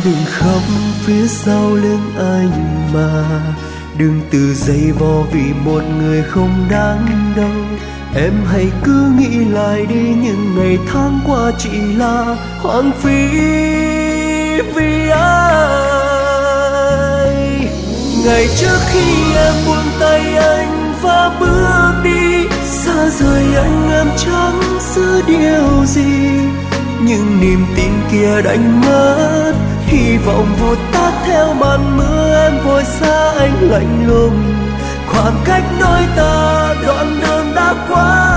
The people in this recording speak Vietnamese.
đừng khóc phía sau lưng anh mà, đừng tự dây vò vì một người không đáng đâu. Em hãy cứ nghĩ lại đi, những ngày tháng qua chỉ là hoang phí vì ai. Ngày trước khi em buông tay anh và bước đi, xa rời anh em chẳng giữ điều gì. Nhưng niềm tin kia đánh mất, hy vọng vụt tắt theo màn mưa. Em vội xa anh lạnh lùng, khoảng cách đôi ta đoạn đường đã quá